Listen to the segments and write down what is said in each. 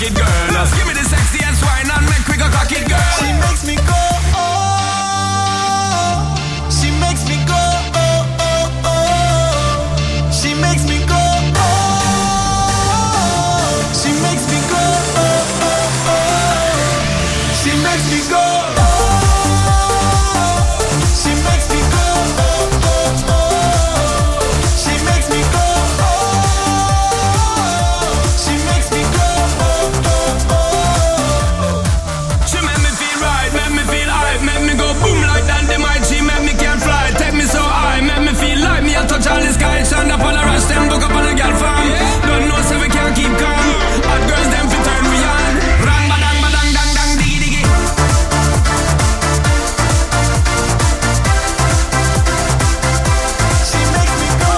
rock it, girl. Just give me the sexiest wine and make we go cock it, girl. She makes me go, oh. She makes me go, oh, oh, oh. She makes me go, oh. She makes me go, oh, oh, oh. She makes me go, oh. She makes me go, oh, oh, oh. She makes me go, oh. She makes me go, oh, oh, oh. She make me feel right, make me feel hype, make me go boom like dynamite. She make me can fly, take me so high, make me feel like me a touch all the sky. Stand up on the rush, them book up on the girl farm. Don't know so we can't keep calm. Hot girls them fi turn me on. Rang badang badang dang dang diggy diggy. She makes me go.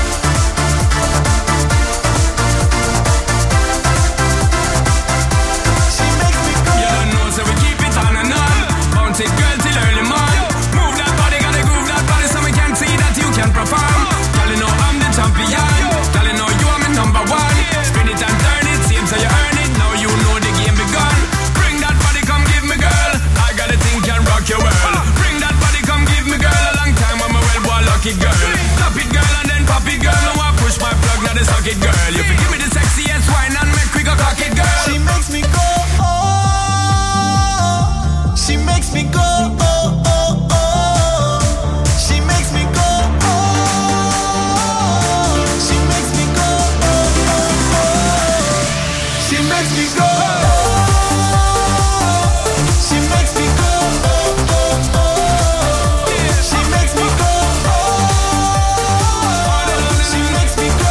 She makes me go. You don't know so we keep it on and on. Bounce it girl till early morning. Move that body, gotta groove that body so we can see that you can perform. Girl you know I'm the champion. Girl you know you are my number one. Spin it and turn it, seems so you earn it. Now you know the game begun. Bring that body, come give me girl. I got a thing can rock your world. Bring that body, come give me girl. A long time I'm a well boy lucky girl. Stop it girl and then pop it girl. Now I push my plug, now they suck it girl. You can give me the sexiest wine and make we go cock it girl. She makes me go, oh. She makes me go, oh, oh, oh. She makes me go, oh. She makes me go, oh, oh, oh. She makes me go, oh. She makes me go, oh, oh, oh. She makes me go, oh. She makes me go,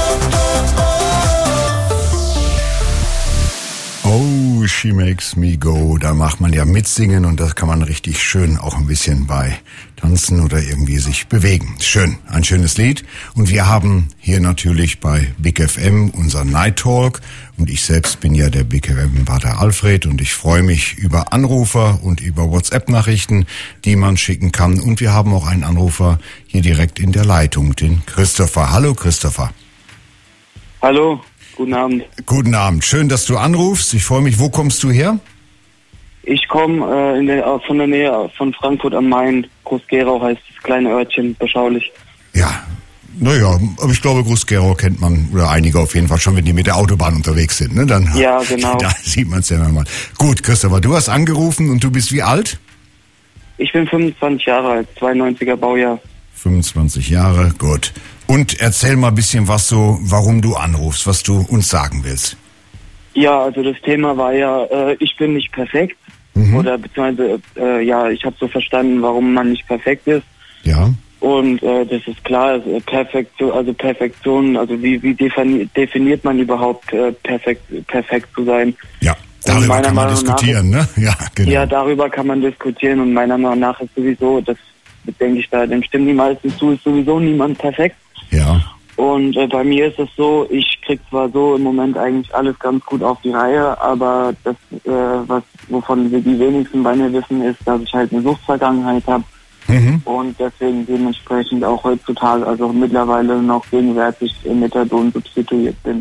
oh, oh, oh. Oh, she makes me go. Da macht man ja mitsingen und das kann man richtig schön auch ein bisschen bei tanzen oder irgendwie sich bewegen. Schön, ein schönes Lied. Und wir haben hier natürlich bei Big FM unser Night Talk. Und ich selbst bin ja der Big FM Pater Alfred und ich freue mich über Anrufer und über WhatsApp-Nachrichten, die man schicken kann. Und wir haben auch einen Anrufer hier direkt in der Leitung, den Christopher. Hallo Christopher. Hallo, guten Abend. Guten Abend, schön, dass du anrufst. Ich freue mich. Wo kommst du her? Ich komme von der Nähe von Frankfurt am Main. Groß-Gerau heißt das kleine Örtchen, beschaulich. Ja, naja, aber ich glaube, Groß-Gerau kennt man, oder einige auf jeden Fall schon, wenn die mit der Autobahn unterwegs sind. Ne? Dann, ja, genau. Da sieht man es ja nochmal. Gut, Christopher, du hast angerufen und du bist wie alt? Ich bin 25 Jahre alt, 92er Baujahr. 25 Jahre, gut. Und erzähl mal ein bisschen was so, warum du anrufst, was du uns sagen willst. Ja, also das Thema war ja, ich bin nicht perfekt. Oder beziehungsweise, ja, ich habe so verstanden, warum man nicht perfekt ist. Ja. Und das ist klar, also Perfektion, also wie definiert man überhaupt perfekt zu sein? Ja, darüber kann man diskutieren, ne? Ja, genau. Ja, darüber kann man diskutieren und meiner Meinung nach ist sowieso, das denke ich, dem stimmen die meisten zu, ist sowieso niemand perfekt. Ja. Und bei mir ist es so, ich krieg zwar so im Moment eigentlich alles ganz gut auf die Reihe, aber das, wovon die wenigsten bei mir wissen, ist, dass ich halt eine Suchtvergangenheit habe. Und deswegen dementsprechend auch heutzutage, also mittlerweile noch gegenwärtig in Methadon substituiert bin.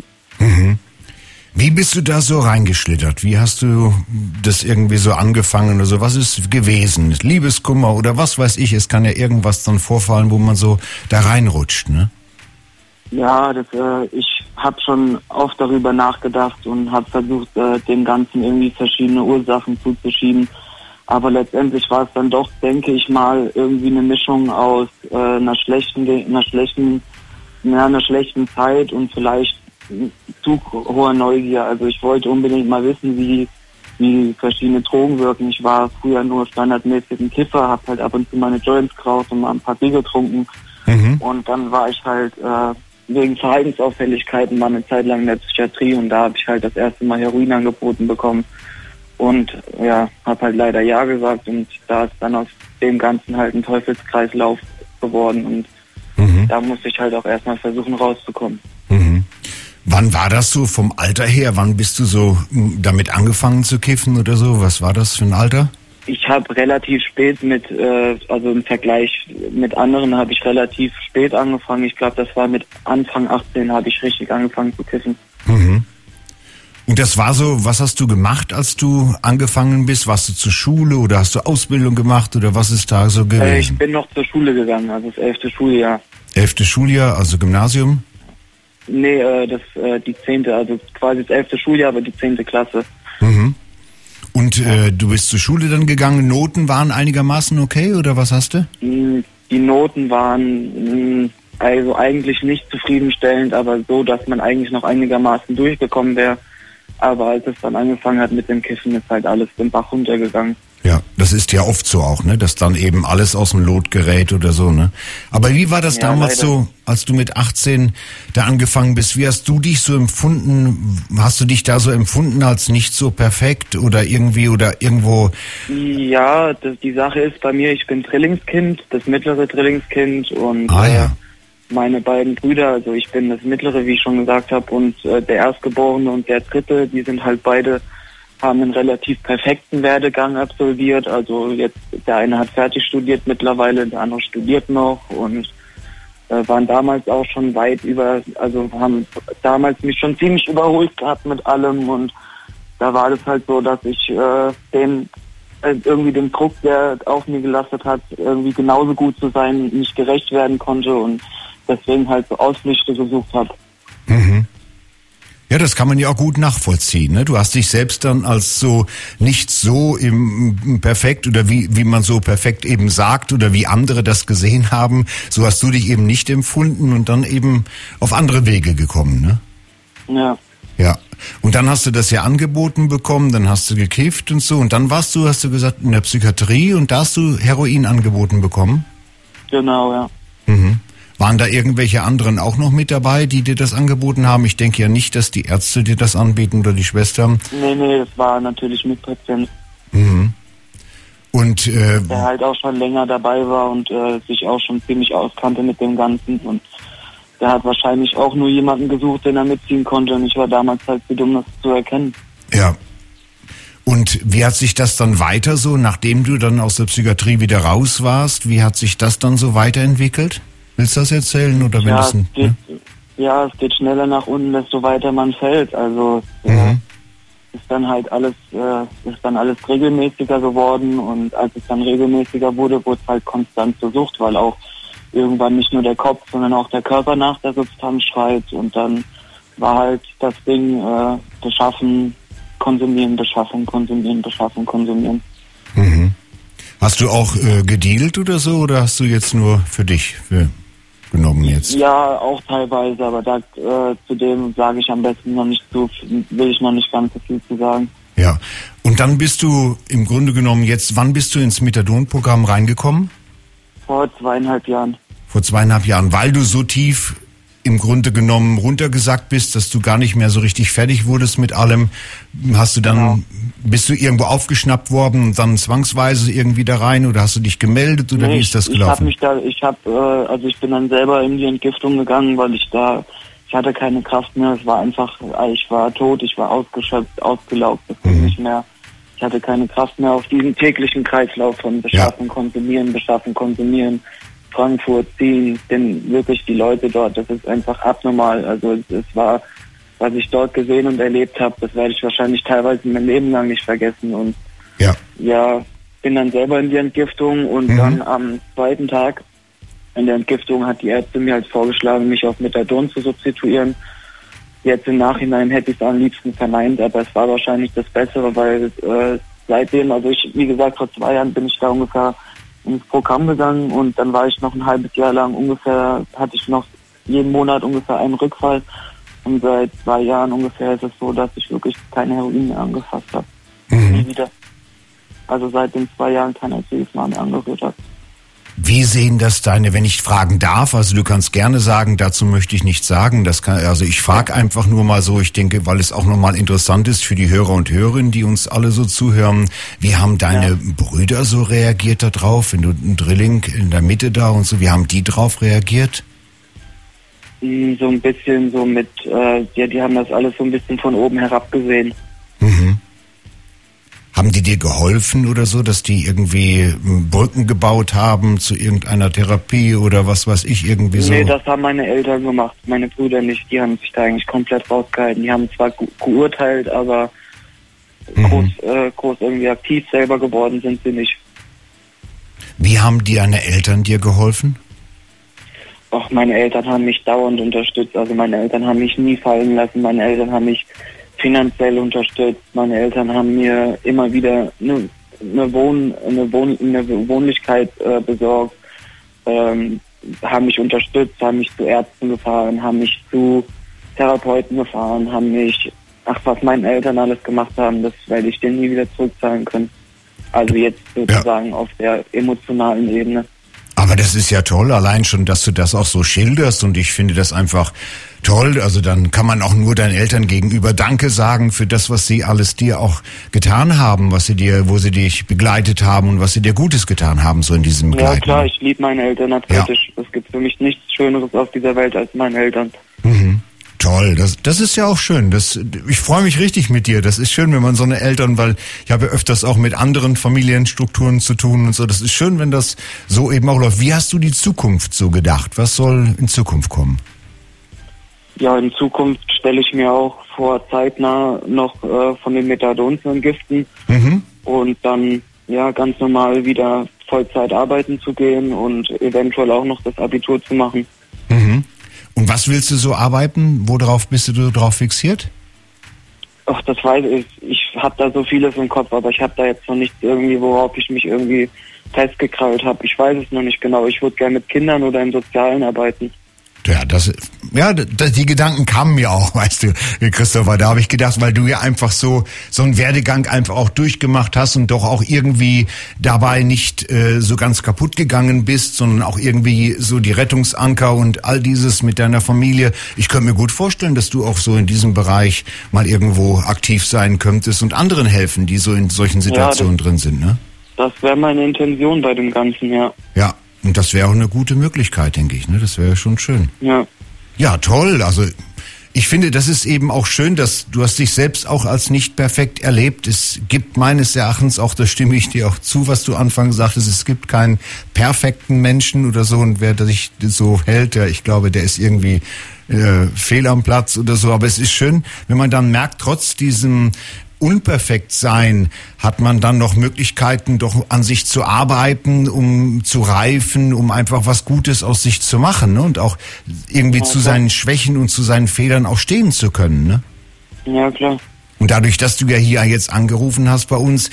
Wie bist du da so reingeschlittert? Wie hast du das irgendwie so angefangen oder so? Was ist gewesen? Liebeskummer oder was weiß ich? Es kann ja irgendwas dann vorfallen, wo man so da reinrutscht, ne? Ja, ich habe schon oft darüber nachgedacht und habe versucht, dem Ganzen irgendwie verschiedene Ursachen zuzuschieben. Aber letztendlich war es dann doch, denke ich mal, irgendwie eine Mischung aus einer schlechten Zeit und vielleicht zu hoher Neugier. Also ich wollte unbedingt mal wissen, wie verschiedene Drogen wirken. Ich war früher nur standardmäßig ein Kiffer, habe halt ab und zu meine Joints geraucht und mal ein paar Bier getrunken. Und dann war ich halt wegen Verhaltensauffälligkeiten mal eine Zeit lang in der Psychiatrie und da habe ich halt das erste Mal Heroin angeboten bekommen. Und ja, habe halt leider ja gesagt und da ist dann aus dem Ganzen halt ein Teufelskreislauf geworden und da musste ich halt auch erstmal versuchen rauszukommen. Wann war das so vom Alter her? Wann bist du so damit angefangen zu kiffen oder so? Was war das für ein Alter? Ich habe relativ spät also im Vergleich mit anderen habe ich relativ spät angefangen. Ich glaube, das war mit Anfang 18 habe ich richtig angefangen zu kiffen. Und das war so, was hast du gemacht, als du angefangen bist? Warst du zur Schule oder hast du Ausbildung gemacht oder was ist da so gewesen? Ich bin noch zur Schule gegangen, also das 11. Schuljahr. 11. Schuljahr, also Gymnasium? Nee, die 10., also quasi das 11. Schuljahr, aber die 10. Klasse. Mhm. Und du bist zur Schule dann gegangen, Noten waren einigermaßen okay oder was hast du? Die Noten waren also eigentlich nicht zufriedenstellend, aber so, dass man eigentlich noch einigermaßen durchgekommen wäre. Aber als es dann angefangen hat mit dem Kiffen, ist halt alles den Bach runtergegangen. Ja, das ist ja oft so auch, ne, dass dann eben alles aus dem Lot gerät oder so, ne. Aber wie war das damals leider. so, als du mit 18 da angefangen bist? Wie hast du dich so empfunden? Hast du dich da so empfunden als nicht so perfekt oder irgendwie oder irgendwo? Ja, die Sache ist bei mir, ich bin Drillingskind, das mittlere Drillingskind und Ja. meine beiden Brüder, also ich bin das mittlere, wie ich schon gesagt habe, und der Erstgeborene und der Dritte, die sind halt beide, haben einen relativ perfekten Werdegang absolviert. Also jetzt, der eine hat fertig studiert mittlerweile, der andere studiert noch und waren damals auch schon weit über, also haben damals mich schon ziemlich überholt gehabt mit allem und da war das halt so, dass ich irgendwie dem Druck, der auf mir gelastet hat, irgendwie genauso gut zu sein, nicht gerecht werden konnte und deswegen halt so Ausflüchte gesucht habe. Mhm. Ja, das kann man ja auch gut nachvollziehen, ne? Du hast dich selbst dann als so nicht so im perfekt oder wie man so perfekt eben sagt oder wie andere das gesehen haben, so hast du dich eben nicht empfunden und dann eben auf andere Wege gekommen, ne? Ja. Ja. Und dann hast du das ja angeboten bekommen, dann hast du gekifft und so und dann hast du gesagt, in der Psychiatrie und da hast du Heroin angeboten bekommen? Genau, ja. Mhm. Waren da irgendwelche anderen auch noch mit dabei, die dir das angeboten haben? Ich denke ja nicht, dass die Ärzte dir das anbieten oder die Schwestern. Nee, das war natürlich Mitpatient. Mhm. Und der halt auch schon länger dabei war und sich auch schon ziemlich auskannte mit dem Ganzen und der hat wahrscheinlich auch nur jemanden gesucht, den er mitziehen konnte und ich war damals halt zu dumm, das zu erkennen. Ja. Und wie hat sich das dann weiter so, nachdem du dann aus der Psychiatrie wieder raus warst, wie hat sich das dann so weiterentwickelt? Willst du das erzählen oder wenn das es geht schneller nach unten, desto weiter man fällt. Also ist dann alles regelmäßiger geworden und als es dann regelmäßiger wurde, wurde es halt konstant zur Sucht, weil auch irgendwann nicht nur der Kopf, sondern auch der Körper nach der Substanz schreit und dann war halt das Ding beschaffen, konsumieren, beschaffen, konsumieren, beschaffen, konsumieren. Mhm. Hast du auch gedealt oder so oder hast du jetzt nur für dich genommen jetzt? Ja, auch teilweise, aber da zu dem sage ich am besten noch nicht so, will ich noch nicht ganz so viel zu sagen. Ja, und dann bist du im Grunde genommen jetzt, wann bist du ins Methadon-Programm reingekommen? Vor 2,5 Jahren. Vor 2,5 Jahren, weil du so tief im Grunde genommen runtergesackt bist, dass du gar nicht mehr so richtig fertig wurdest mit allem, hast du dann, bist du irgendwo aufgeschnappt worden und dann zwangsweise irgendwie da rein oder hast du dich gemeldet oder wie ist das gelaufen? Ich bin dann selber in die Entgiftung gegangen, weil ich hatte keine Kraft mehr, es war einfach, ich war tot, ich war ausgeschöpft, ausgelaugt, das ging nicht mehr. Ich hatte keine Kraft mehr auf diesen täglichen Kreislauf von Beschaffen, Konsumieren, Beschaffen, Konsumieren. Frankfurt ziehen, denn wirklich die Leute dort, das ist einfach abnormal. Also es war, was ich dort gesehen und erlebt habe, das werde ich wahrscheinlich teilweise mein Leben lang nicht vergessen. Und bin dann selber in die Entgiftung und dann am zweiten Tag in der Entgiftung hat die Ärztin mir halt vorgeschlagen, mich auf Methadon zu substituieren. Jetzt im Nachhinein hätte ich es am liebsten verneint, aber es war wahrscheinlich das Bessere, weil seitdem, also wie gesagt, vor 2 Jahren bin ich da ungefähr ins Programm gegangen und dann war ich noch ein halbes Jahr lang hatte ich noch jeden Monat ungefähr einen Rückfall und seit 2 Jahren ungefähr ist es so, dass ich wirklich kein Heroin mehr angefasst habe. Nie wieder. Also seit den 2 Jahren kein einziges Mal mehr angerührt habe. Wie sehen das deine, wenn ich fragen darf, also du kannst gerne sagen, dazu möchte ich nichts sagen, also ich frage einfach nur mal so, ich denke, weil es auch nochmal interessant ist für die Hörer und Hörerinnen, die uns alle so zuhören, wie haben deine Brüder so reagiert da drauf, wenn du ein Drilling in der Mitte da und so, wie haben die drauf reagiert? So ein bisschen so mit, die haben das alles so ein bisschen von oben herab gesehen. Mhm. Haben die dir geholfen oder so, dass die irgendwie Brücken gebaut haben zu irgendeiner Therapie oder was weiß ich, irgendwie so? Nee, das haben meine Eltern gemacht, meine Brüder nicht. Die haben sich da eigentlich komplett rausgehalten. Die haben zwar geurteilt, aber groß irgendwie aktiv selber geworden sind sie nicht. Wie haben deine Eltern dir geholfen? Ach, meine Eltern haben mich dauernd unterstützt. Also meine Eltern haben mich nie fallen lassen. Meine Eltern haben mich finanziell unterstützt. Meine Eltern haben mir immer wieder eine Wohnlichkeit besorgt, haben mich unterstützt, haben mich zu Ärzten gefahren, haben mich zu Therapeuten gefahren, was meine Eltern alles gemacht haben, das werde ich denen nie wieder zurückzahlen können. Also jetzt sozusagen auf der emotionalen Ebene. Aber das ist ja toll, allein schon, dass du das auch so schilderst, und ich finde das einfach toll. Also dann kann man auch nur deinen Eltern gegenüber Danke sagen für das, was sie alles dir auch getan haben, wo sie dich begleitet haben und was sie dir Gutes getan haben, so in diesem Begleiten. Ja klar, ich liebe meine Eltern abgöttisch. Es gibt für mich nichts Schöneres auf dieser Welt als meine Eltern. Mhm. Toll, das ist ja auch schön. Ich freue mich richtig mit dir. Das ist schön, wenn man so eine Eltern, weil ich habe ja öfters auch mit anderen Familienstrukturen zu tun und so. Das ist schön, wenn das so eben auch läuft. Wie hast du die Zukunft so gedacht? Was soll in Zukunft kommen? Ja, in Zukunft stelle ich mir auch vor, zeitnah noch von den Methadon zu entgiften und dann ganz normal wieder Vollzeit arbeiten zu gehen und eventuell auch noch das Abitur zu machen. Mhm. Und was willst du so arbeiten? Worauf bist du drauf fixiert? Ach, das weiß ich. Ich habe da so vieles im Kopf, aber ich habe da jetzt noch nichts irgendwie, worauf ich mich irgendwie festgekrallt habe. Ich weiß es noch nicht genau. Ich würde gerne mit Kindern oder im Sozialen arbeiten. Ja, die Gedanken kamen mir auch, weißt du, Christopher. Da habe ich gedacht, weil du ja einfach so einen Werdegang einfach auch durchgemacht hast und doch auch irgendwie dabei nicht so ganz kaputt gegangen bist, sondern auch irgendwie so die Rettungsanker und all dieses mit deiner Familie. Ich könnte mir gut vorstellen, dass du auch so in diesem Bereich mal irgendwo aktiv sein könntest und anderen helfen, die so in solchen Situationen drin sind, ne? Das wäre meine Intention bei dem Ganzen, ja. Ja. Und das wäre auch eine gute Möglichkeit, denke ich, ne? Das wäre schon schön. Ja. Ja, toll. Also ich finde, das ist eben auch schön, dass du hast dich selbst auch als nicht perfekt erlebt. Es gibt meines Erachtens auch, das stimme ich dir auch zu, was du anfangs sagtest, es gibt keinen perfekten Menschen oder so, und wer sich so hält, ich glaube, der ist irgendwie fehl am Platz oder so. Aber es ist schön, wenn man dann merkt, trotz diesem Unperfektsein hat man dann noch Möglichkeiten, doch an sich zu arbeiten, um zu reifen, um einfach was Gutes aus sich zu machen, ne? Und auch irgendwie zu seinen Schwächen und zu seinen Fehlern auch stehen zu können, ne? Ja, klar. Und dadurch, dass du ja hier jetzt angerufen hast bei uns,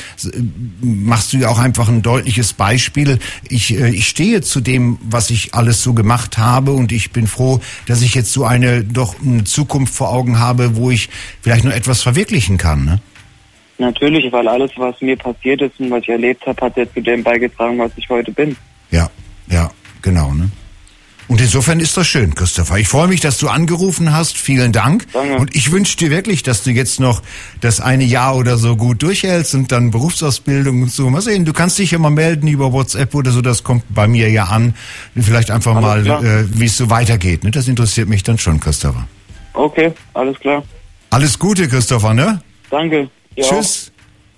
machst du ja auch einfach ein deutliches Beispiel. Ich stehe zu dem, was ich alles so gemacht habe, und ich bin froh, dass ich jetzt so eine Zukunft vor Augen habe, wo ich vielleicht noch etwas verwirklichen kann, ne? Natürlich, weil alles, was mir passiert ist und was ich erlebt habe, hat ja zu dem beigetragen, was ich heute bin. Ja, genau, ne? Und insofern ist das schön, Christopher. Ich freue mich, dass du angerufen hast. Vielen Dank. Danke. Und ich wünsche dir wirklich, dass du jetzt noch das eine Jahr oder so gut durchhältst und dann Berufsausbildung und so. Mal sehen, du kannst dich ja mal melden über WhatsApp oder so. Das kommt bei mir ja an. Vielleicht einfach alles mal, wie es so weitergeht. Ne? Das interessiert mich dann schon, Christopher. Okay, alles klar. Alles Gute, Christopher, ne? Danke. Ja. Tschüss.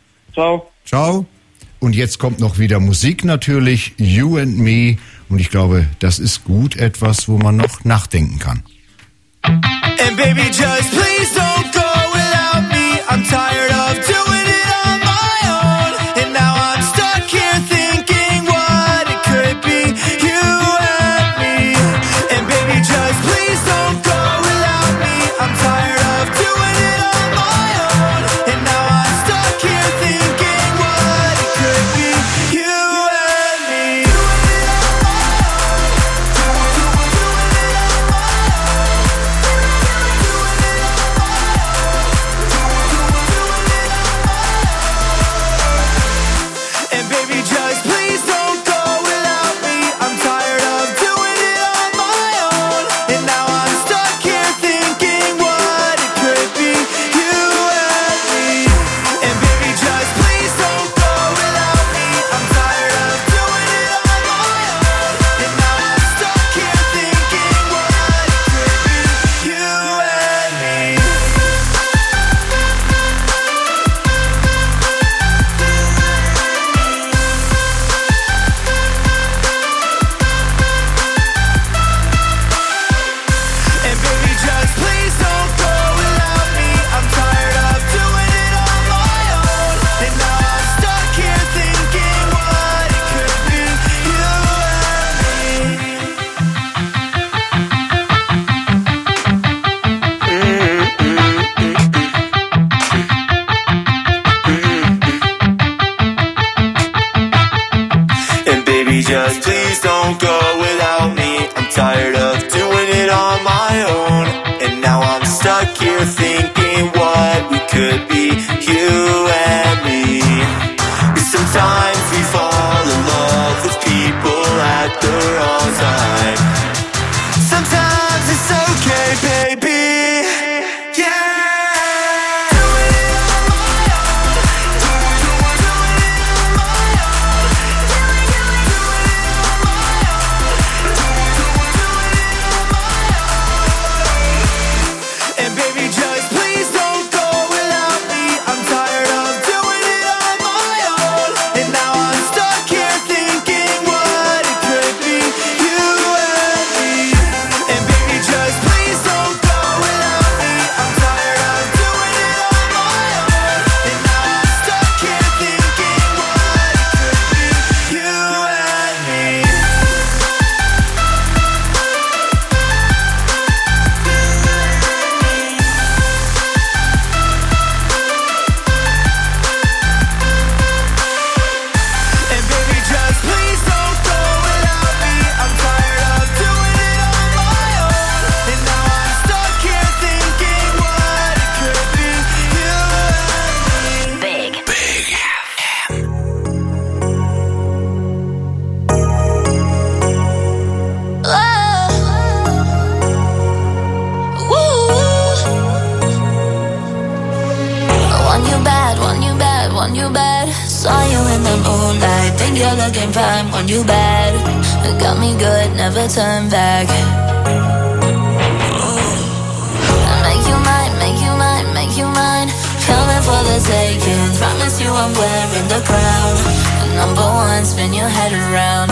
Ciao. Ciao. Und jetzt kommt noch wieder Musik natürlich, You and Me. Und ich glaube, das ist gut etwas, wo man noch nachdenken kann. And baby, just please don't go without me. I'm tired of doing it on my own. And now I'm stuck here thinking what it could be, you and me. And baby, just please don't go without me. I'm tired of doing it on my own. And now I'm stuck here thinking what it could be, you and me. just please don't go without me. I'm tired of doing it on my own, and now I'm stuck here thinking what we could be, you and me. 'Cause sometimes we fall in love with people at the wrong time. Sometimes it's okay, baby. Want you bad, it got me good, never turn back. Make you mine, make you mine, make you mine. Coming for the taking, promise you I'm wearing the crown. Number one, spin your head around.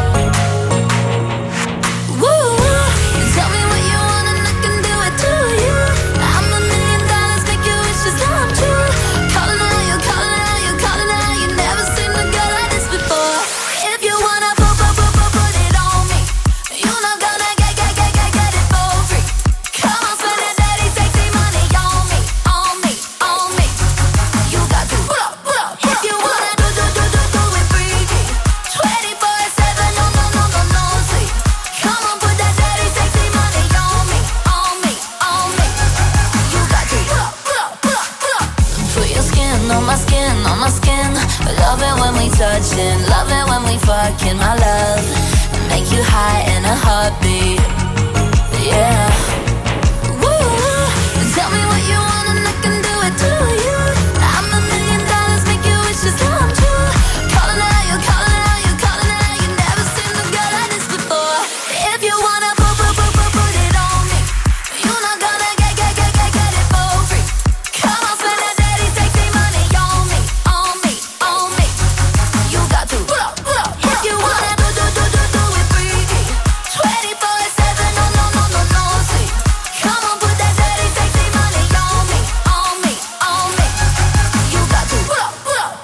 Woo, tell me what you want and I can do it to you. I'm $1 million, make your wishes come true. Calling out, you calling out, you calling out. You never seen a girl like this before. If you wanna put it on me, you're not gonna get it for free. Come on, spend that dirty, sexy money on me, on me, on me. You got to pull up. If you wanna do it freaky, 24/7, no, see. Come on, put that dirty, sexy money on me, on me, on me. You got to pull up. Put your skin on my skin, on my skin. Love it when we touchin', love it when we fucking, my love. Make you high in a heartbeat, yeah. Woo, tell me what you want and I can do it to you. I'm $1 million, make your wishes come true. Calling out, you calling out, you calling out. You never seen a girl like this before. If you wanna put it on me, you're not gonna get it for free. Come on, spend that dirty, sexy money on me, on me, on me. You got to pull up. If you wanna do it freaky, 24/7, no, see. Come on, put that dirty, sexy money on me, on me, on me. You got to pull up.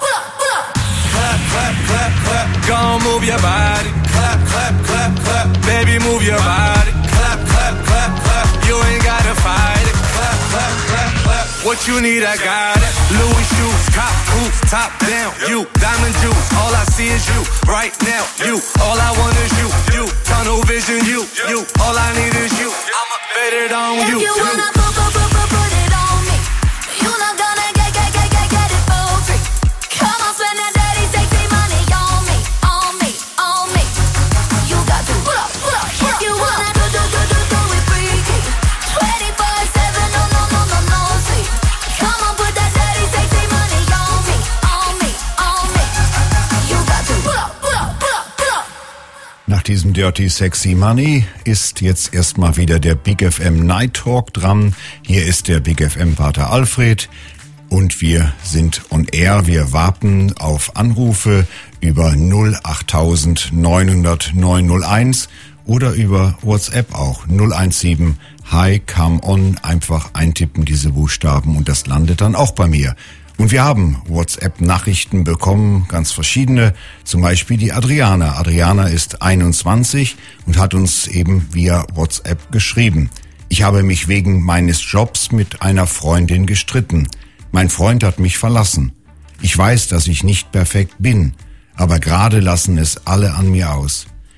Clap, go on, move your body. Clap, baby, move your body. Clap, you ain't gotta fight it. Clap, what you need, I got it. Louis shoes, cop boots, top down. You, diamond juice, all I see is you. Right now, you, all I want is you. Tunnel vision, you, all I need is you. I'ma bet it on you. If you wanna put it on me, you're not gonna get it for free. Come on, spend that dirty, sexy money on me, on me, on me. You got to pull up. If you wanna do it freaky, 24/7, no, see. Come on, put that dirty, sexy money on me, on me, on me. You got to pull up. Nach diesem Dirty Sexy Money ist jetzt erstmal wieder der Big FM Night Talk dran. Hier ist der Big FM Pater Alfred und wir sind on air. Wir warten auf Anrufe über 08000 900 901 oder über WhatsApp auch 017 Hi, come on. Einfach eintippen diese Buchstaben und das landet dann auch bei mir. Und wir haben WhatsApp-Nachrichten bekommen, ganz verschiedene, zum Beispiel die Adriana. Adriana ist 21 und hat uns eben via WhatsApp geschrieben. Ich habe mich wegen meines Jobs mit einer Freundin gestritten. Mein Freund hat mich verlassen. Ich weiß, dass ich nicht perfekt bin, aber gerade lassen es alle an mir aus.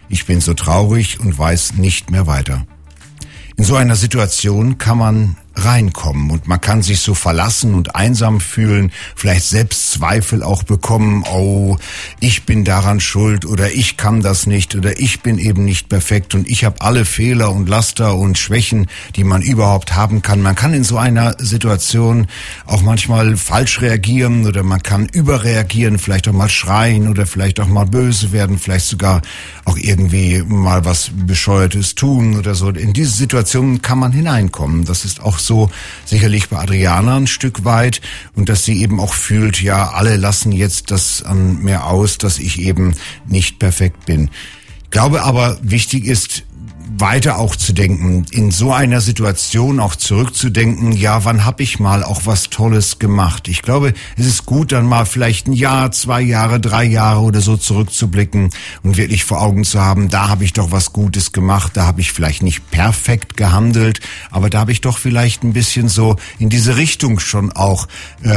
Ich bin so traurig und weiß nicht mehr weiter. In so einer Situation kann man reinkommen und man kann sich so verlassen und einsam fühlen, vielleicht Selbstzweifel auch bekommen, oh, ich bin daran schuld oder ich kann das nicht oder ich bin eben nicht perfekt und ich habe alle Fehler und Laster und Schwächen, die man überhaupt haben kann. Man kann in so einer Situation auch manchmal falsch reagieren oder man kann überreagieren, vielleicht auch mal schreien oder vielleicht auch mal böse werden, vielleicht sogar auch irgendwie mal was Bescheuertes tun oder so. In diese Situation kann man hineinkommen. Das ist auch so sicherlich bei Adriana ein Stück weit und dass sie eben auch fühlt, ja, alle lassen jetzt das an mir aus, dass ich eben nicht perfekt bin. Ich glaube aber, wichtig ist, weiter auch zu denken, in so einer Situation auch zurückzudenken, ja, wann habe ich mal auch was Tolles gemacht? Ich glaube, es ist gut, dann mal vielleicht ein Jahr, 2 Jahre, 3 Jahre oder so zurückzublicken und wirklich vor Augen zu haben, da habe ich doch was Gutes gemacht, da habe ich vielleicht nicht perfekt gehandelt, aber da habe ich doch vielleicht ein bisschen so in diese Richtung schon auch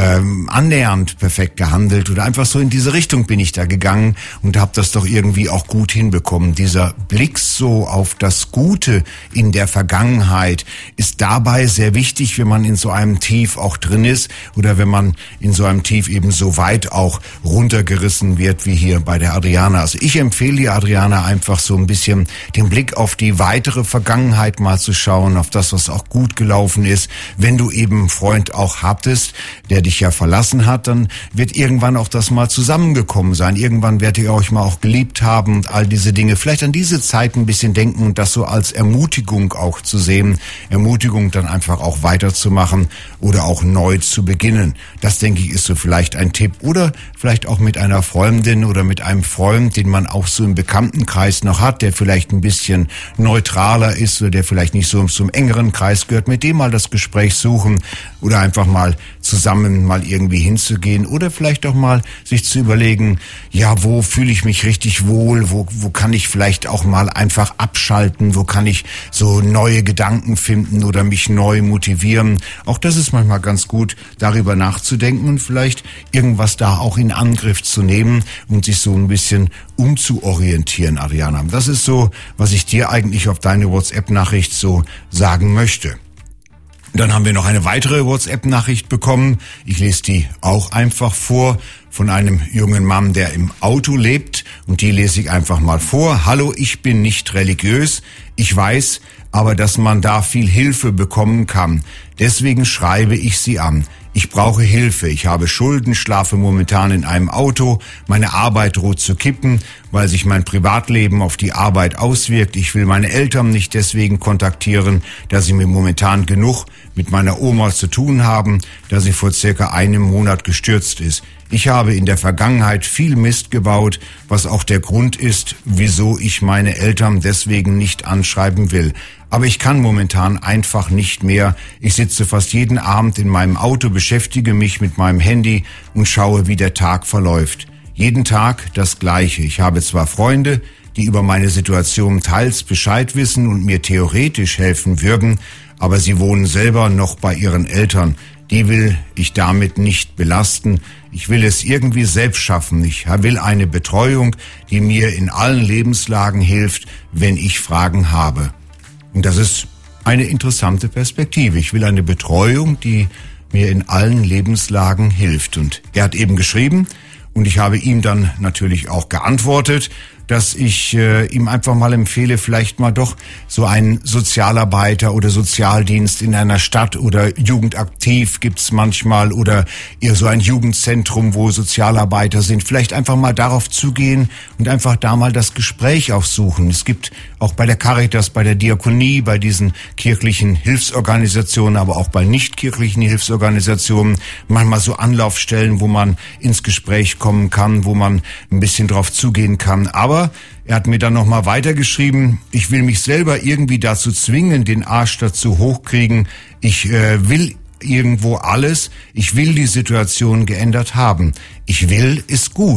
annähernd perfekt gehandelt oder einfach so in diese Richtung bin ich da gegangen und habe das doch irgendwie auch gut hinbekommen. Dieser Blick so auf das Gute in der Vergangenheit ist dabei sehr wichtig, wenn man in so einem Tief auch drin ist oder wenn man in so einem Tief eben so weit auch runtergerissen wird wie hier bei der Adriana. Also ich empfehle dir, Adriana, einfach so ein bisschen den Blick auf die weitere Vergangenheit mal zu schauen, auf das, was auch gut gelaufen ist. Wenn du eben einen Freund auch hattest, der dich ja verlassen hat, dann wird irgendwann auch das mal zusammengekommen sein. Irgendwann werdet ihr euch mal auch geliebt haben und all diese Dinge. Vielleicht an diese Zeit ein bisschen denken und das so als Ermutigung auch zu sehen. Ermutigung dann einfach auch weiterzumachen oder auch neu zu beginnen. Das, denke ich, ist so vielleicht ein Tipp. Oder vielleicht auch mit einer Freundin oder mit einem Freund, den man auch so im Bekanntenkreis noch hat, der vielleicht ein bisschen neutraler ist oder der vielleicht nicht so zum engeren Kreis gehört, mit dem mal das Gespräch suchen oder einfach mal zusammen mal irgendwie hinzugehen oder vielleicht auch mal sich zu überlegen, ja, wo fühle ich mich richtig wohl, wo kann ich vielleicht auch mal einfach abschalten, wo kann ich so neue Gedanken finden oder mich neu motivieren. Auch das ist manchmal ganz gut, darüber nachzudenken und vielleicht irgendwas da auch in Angriff zu nehmen und sich so ein bisschen umzuorientieren, Adriana. Das ist so, was ich dir eigentlich auf deine WhatsApp-Nachricht so sagen möchte. Dann haben wir noch eine weitere WhatsApp-Nachricht bekommen. Ich lese die auch einfach vor von einem jungen Mann, der im Auto lebt. Und die lese ich einfach mal vor. Hallo, ich bin nicht religiös. Ich weiß aber, dass man da viel Hilfe bekommen kann. Deswegen schreibe ich Sie an. Ich brauche Hilfe. Ich habe Schulden, schlafe momentan in einem Auto. Meine Arbeit droht zu kippen, weil sich mein Privatleben auf die Arbeit auswirkt. Ich will meine Eltern nicht deswegen kontaktieren, da sie mir momentan genug mit meiner Oma zu tun haben, da sie vor circa einem Monat gestürzt ist. Ich habe in der Vergangenheit viel Mist gebaut, was auch der Grund ist, wieso ich meine Eltern deswegen nicht anschreiben will. Aber ich kann momentan einfach nicht mehr. Ich sitze fast jeden Abend in meinem Auto, beschäftige mich mit meinem Handy und schaue, wie der Tag verläuft. Jeden Tag das Gleiche. Ich habe zwar Freunde, die über meine Situation teils Bescheid wissen und mir theoretisch helfen würden, aber sie wohnen selber noch bei ihren Eltern. Die will ich damit nicht belasten. Ich will es irgendwie selbst schaffen. Ich will eine Betreuung, die mir in allen Lebenslagen hilft, wenn ich Fragen habe. Und das ist eine interessante Perspektive. Ich will eine Betreuung, die mir in allen Lebenslagen hilft. Und er hat eben geschrieben, und ich habe ihm dann natürlich auch geantwortet, dass ich ihm einfach mal empfehle, vielleicht mal doch so einen Sozialarbeiter oder Sozialdienst in einer Stadt oder Jugendaktiv gibt's manchmal oder eher so ein Jugendzentrum, wo Sozialarbeiter sind. Vielleicht einfach mal darauf zugehen und einfach da mal das Gespräch aufsuchen. Es gibt auch bei der Caritas, bei der Diakonie, bei diesen kirchlichen Hilfsorganisationen, aber auch bei nicht-kirchlichen Hilfsorganisationen manchmal so Anlaufstellen, wo man ins Gespräch kommen kann, wo man ein bisschen drauf zugehen kann. Aber er hat mir dann nochmal weitergeschrieben, ich will mich selber irgendwie dazu zwingen, den Arsch dazu hochkriegen. Ich will irgendwo alles. Ich will die Situation geändert haben. Ich will ist gut.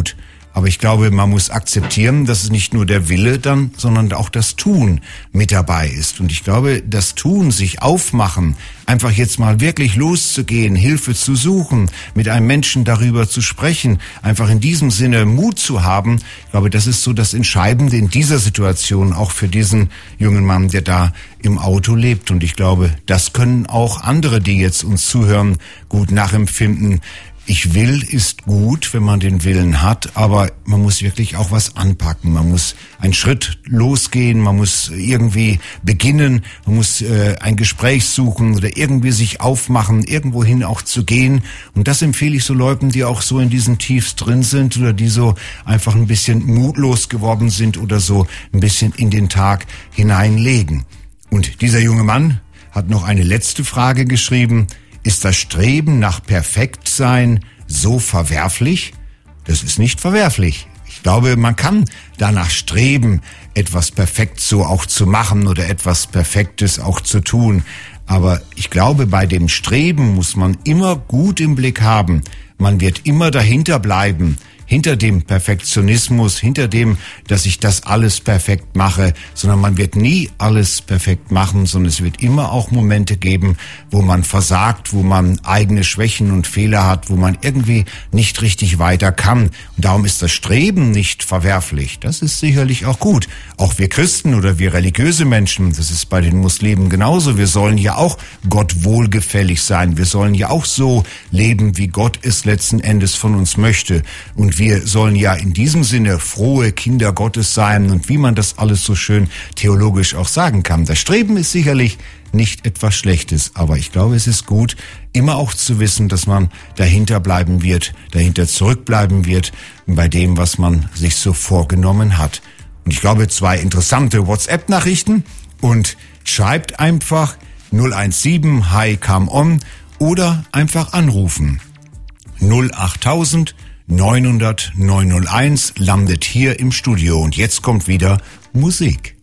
Aber ich glaube, man muss akzeptieren, dass es nicht nur der Wille dann, sondern auch das Tun mit dabei ist. Und ich glaube, das Tun, sich aufmachen, einfach jetzt mal wirklich loszugehen, Hilfe zu suchen, mit einem Menschen darüber zu sprechen, einfach in diesem Sinne Mut zu haben, ich glaube, das ist so das Entscheidende in dieser Situation, auch für diesen jungen Mann, der da im Auto lebt. Und ich glaube, das können auch andere, die jetzt uns zuhören, gut nachempfinden. Ich will ist gut, wenn man den Willen hat, aber man muss wirklich auch was anpacken. Man muss einen Schritt losgehen, man muss irgendwie beginnen, man muss ein Gespräch suchen oder irgendwie sich aufmachen, irgendwohin auch zu gehen. Und das empfehle ich so Leuten, die auch so in diesen Tiefs drin sind oder die so einfach ein bisschen mutlos geworden sind oder so ein bisschen in den Tag hineinlegen. Und dieser junge Mann hat noch eine letzte Frage geschrieben. Ist das Streben nach Perfektsein so verwerflich? Das ist nicht verwerflich. Ich glaube, man kann danach streben, etwas perfekt so auch zu machen oder etwas Perfektes auch zu tun. Aber ich glaube, bei dem Streben muss man immer gut im Blick haben. Man wird immer dahinter bleiben. Hinter dem Perfektionismus, hinter dem, dass ich das alles perfekt mache, sondern man wird nie alles perfekt machen, sondern es wird immer auch Momente geben, wo man versagt, wo man eigene Schwächen und Fehler hat, wo man irgendwie nicht richtig weiter kann. Und darum ist das Streben nicht verwerflich. Das ist sicherlich auch gut. Auch wir Christen oder wir religiöse Menschen, das ist bei den Muslimen genauso. Wir sollen ja auch Gott wohlgefällig sein. Wir sollen ja auch so leben, wie Gott es letzten Endes von uns möchte. Und wir sollen ja in diesem Sinne frohe Kinder Gottes sein und wie man das alles so schön theologisch auch sagen kann. Das Streben ist sicherlich nicht etwas Schlechtes, aber ich glaube, es ist gut, immer auch zu wissen, dass man dahinter bleiben wird, dahinter zurückbleiben wird bei dem, was man sich so vorgenommen hat. Und ich glaube, 2 interessante WhatsApp-Nachrichten und schreibt einfach 017 Hi, come on oder einfach anrufen. 08000 900 901 landet hier im Studio und jetzt kommt wieder Musik.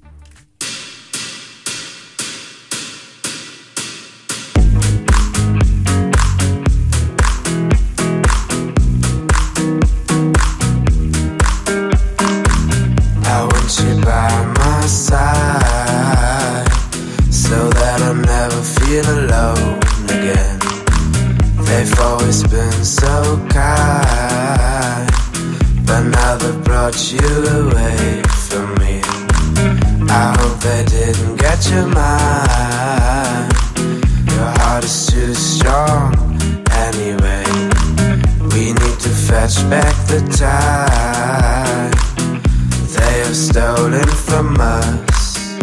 They've always been so kind, but now they've brought you away from me. I hope they didn't get your mind. Your heart is too strong anyway. We need to fetch back the time they have stolen from us.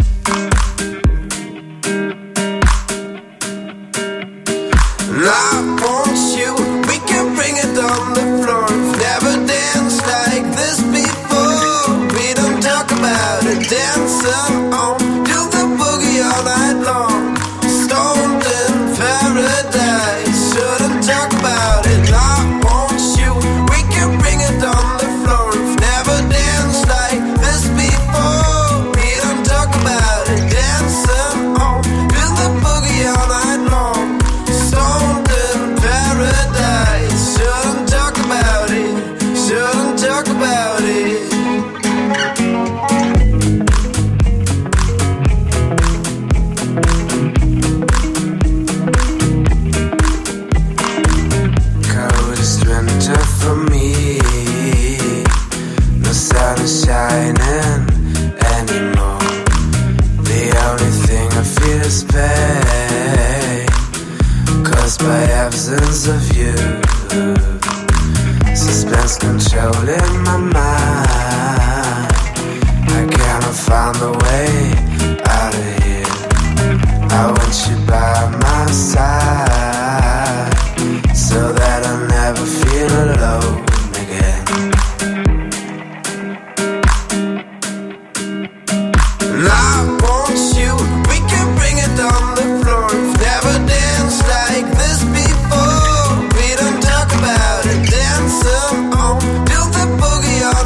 I want you, we can bring it on the floor. We've never danced like this before. We don't talk about it, dance on, do the boogie all night long. Stoned in paradise, shouldn't talk about it. I want you, we can bring it on the floor. We've never danced like this before. We don't talk about it, dance on, do the boogie all night long. Shouldn't talk about it, shouldn't talk about it. Coldest winter for me, no sun is shining anymore. The only thing I feel is pain, caused by absence of you. Suspense controlling my mind. I cannot find a way out of here. I want you by my side, so that I'll never feel alone again. And I want you, we can bring it on the floor. We've never danced like this before. We don't talk about it, dance on, do the boogie all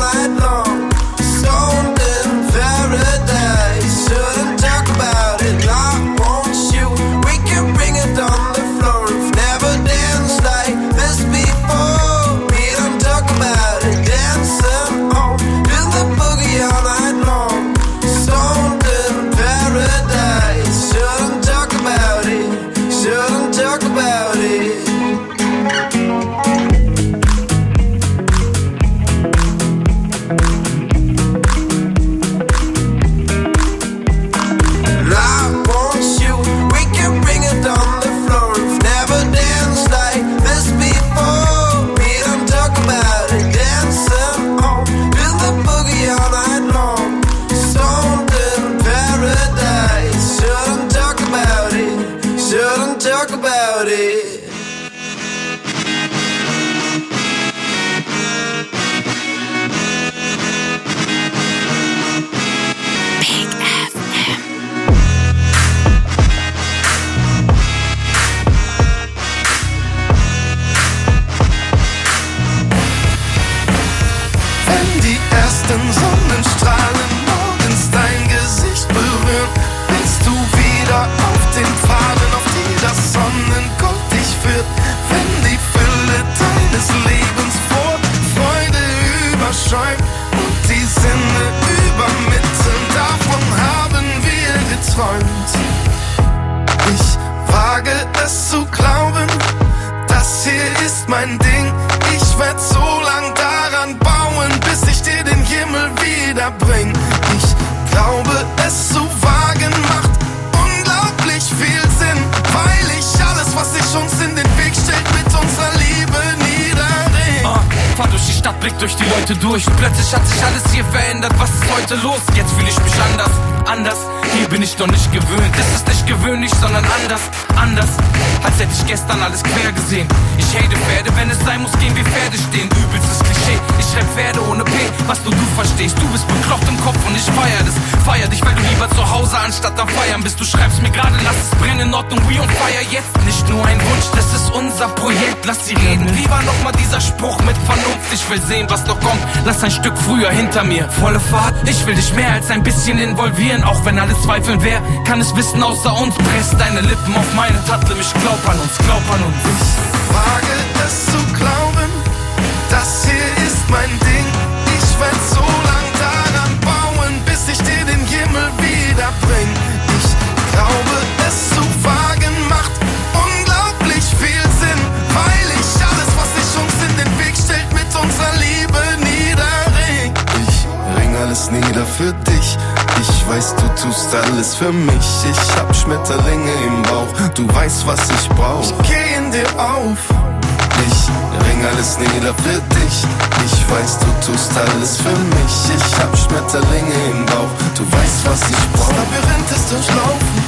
Tag und die Sinne übermitteln. Davon haben wir geträumt. Ich wage es zu glauben, das hier ist mein Ding. Ich werd so lang daran bauen, bis ich dir den Himmel wiederbring. Ich glaube, es zu wagen macht unglaublich viel Sinn, weil ich alles, was sich uns in den Weg stellt, mit unserer Liebe niederring. Fahr durch die Stadt, blick durch die Leute durch. Plötzlich hat sich alles hier verändert, was ist heute los? Jetzt fühle ich mich anders. Hier bin ich doch nicht gewöhnt. Es ist nicht gewöhnlich, sondern anders. Als hätte ich gestern alles quer gesehen. Ich hate Pferde, wenn es sein muss, gehen wir Pferde stehen. Übelstes Klischee, ich schreib Pferde ohne P. Was nur du verstehst, du bist bekloppt im Kopf und ich feier das. Feier dich, weil du lieber zu Hause anstatt am Feiern bist. Du schreibst mir gerade, lass es brennen, in Ordnung, we on fire. Jetzt nicht nur ein Wunsch, das ist unser Projekt. Lass sie reden, wie war nochmal dieser Spruch mit Vernunft? Ich will sehen, was noch kommt, lass ein Stück früher hinter mir. Volle Fahrt, ich will dich mehr als ein bisschen involvieren. Auch wenn alle zweifeln, wer kann es wissen außer uns? Press deine Lippen auf meine Tattle, ich glaub an uns. Ich wage es zu glauben, das hier ist mein Ding. Ich werd so lang daran bauen, bis ich dir den Himmel wiederbring. Ich glaube, es zu wagen macht unglaublich viel Sinn, weil ich alles, was sich uns in den Weg stellt, mit unserer Liebe niederring. Ich ring alles nieder für dich. Ich weiß, du tust alles für mich. Ich hab Schmetterlinge im Bauch. Du weißt, was ich brauch. Ich geh in dir auf. Ich ring alles nieder für dich. Ich weiß, du tust alles für mich. Ich hab Schmetterlinge im Bauch. Du weißt, was ich brauch. Das Labyrinth ist durchlaufen.